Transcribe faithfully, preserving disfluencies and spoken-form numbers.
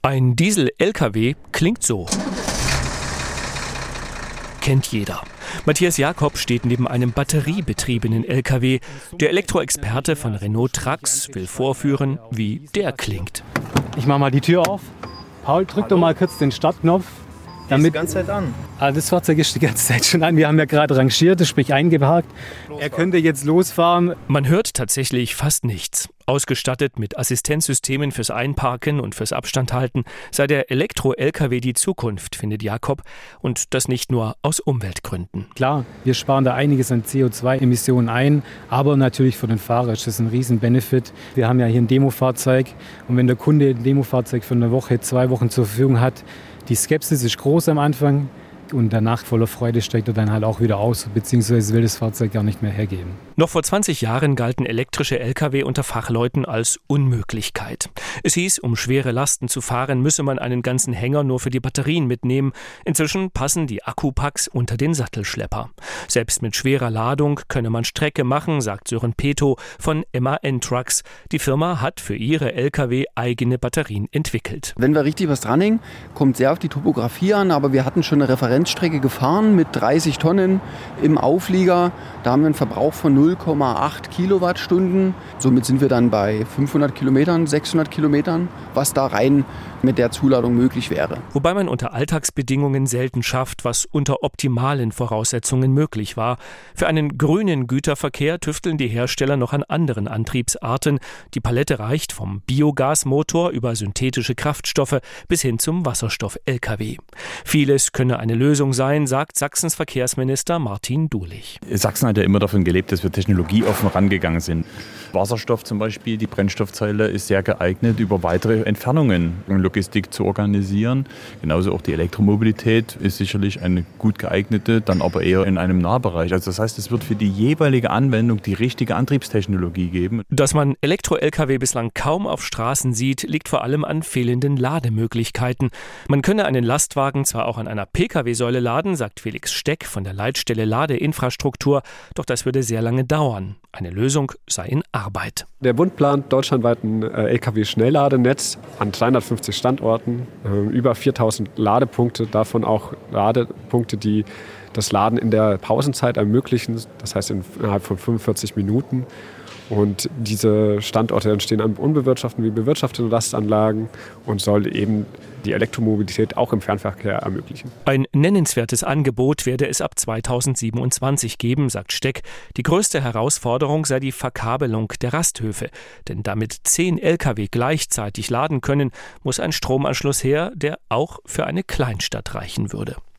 Ein Diesel-L K W klingt so. Kennt jeder. Matthias Jakob steht neben einem batteriebetriebenen L K W. Der Elektroexperte von Renault Trucks will vorführen, wie der klingt. Ich mache mal die Tür auf. Paul, drück doch mal kurz den Startknopf. Damit, ist die ganze Zeit an. Ah, das Fahrzeug ist die ganze Zeit schon an. Wir haben ja gerade rangiert, sprich eingeparkt. Er könnte jetzt losfahren. Man hört tatsächlich fast nichts. Ausgestattet mit Assistenzsystemen fürs Einparken und fürs Abstandhalten sei der Elektro-L K W die Zukunft, findet Jakob. Und das nicht nur aus Umweltgründen. Klar, wir sparen da einiges an C O zwei Emissionen ein, aber natürlich für den Fahrer ist das ein Riesen-Benefit. Wir haben ja hier ein Demofahrzeug und wenn der Kunde ein Demofahrzeug für eine Woche, zwei Wochen zur Verfügung hat, die Skepsis ist groß am Anfang und danach voller Freude steigt er dann halt auch wieder aus, beziehungsweise will das Fahrzeug gar nicht mehr hergeben. Noch vor zwanzig Jahren galten elektrische L K W unter Fachleuten als Unmöglichkeit. Es hieß, um schwere Lasten zu fahren, müsse man einen ganzen Hänger nur für die Batterien mitnehmen. Inzwischen passen die Akkupacks unter den Sattelschlepper. Selbst mit schwerer Ladung könne man Strecke machen, sagt Sören Peto von M A N Trucks. Die Firma hat für ihre L K W eigene Batterien entwickelt. Wenn wir richtig was dranhängen, kommt sehr auf die Topografie an, aber wir hatten schon eine Referenzstrecke gefahren mit dreißig Tonnen im Auflieger. Da haben wir einen Verbrauch von null Komma acht Kilowattstunden. Somit sind wir dann bei fünfhundert Kilometern, sechshundert Kilometern, was da rein mit der Zuladung möglich wäre. Wobei man unter Alltagsbedingungen selten schafft, was unter optimalen Voraussetzungen möglich war. Für einen grünen Güterverkehr tüfteln die Hersteller noch an anderen Antriebsarten. Die Palette reicht vom Biogasmotor über synthetische Kraftstoffe bis hin zum Wasserstoff-L K W. Vieles könne eine Lösung sein, sagt Sachsens Verkehrsminister Martin Dulich. Sachsen hat ja immer davon gelebt, dass wir technologieoffen rangegangen sind. Wasserstoff zum Beispiel, die Brennstoffzelle ist sehr geeignet, über weitere Entfernungen Logistik zu organisieren. Genauso auch die Elektromobilität ist sicherlich eine gut geeignete, dann aber eher in einem Nahbereich. Also das heißt, es wird für die jeweilige Anwendung die richtige Antriebstechnologie geben. Dass man Elektro-L K W bislang kaum auf Straßen sieht, liegt vor allem an fehlenden Lademöglichkeiten. Man könne einen Lastwagen zwar auch an einer P K W-Säule laden, sagt Felix Steck von der Leitstelle Ladeinfrastruktur, doch das würde sehr lange dauern. Eine Lösung sei in Arbeit. Der Bund plant deutschlandweit ein L K W-Schnellladenetz an dreihundertfünfzig Standorten, äh, über viertausend Ladepunkte, davon auch Ladepunkte, die das Laden in der Pausenzeit ermöglichen, das heißt innerhalb von fünfundvierzig Minuten. Und diese Standorte entstehen an unbewirtschafteten wie bewirtschafteten Lastanlagen und soll eben die Elektromobilität auch im Fernverkehr ermöglichen. Ein nennenswertes Angebot werde es ab zweitausendsiebenundzwanzig geben, sagt Steck. Die größte Herausforderung sei die Verkabelung der Rasthöfe. Denn damit zehn L K W gleichzeitig laden können, muss ein Stromanschluss her, der auch für eine Kleinstadt reichen würde.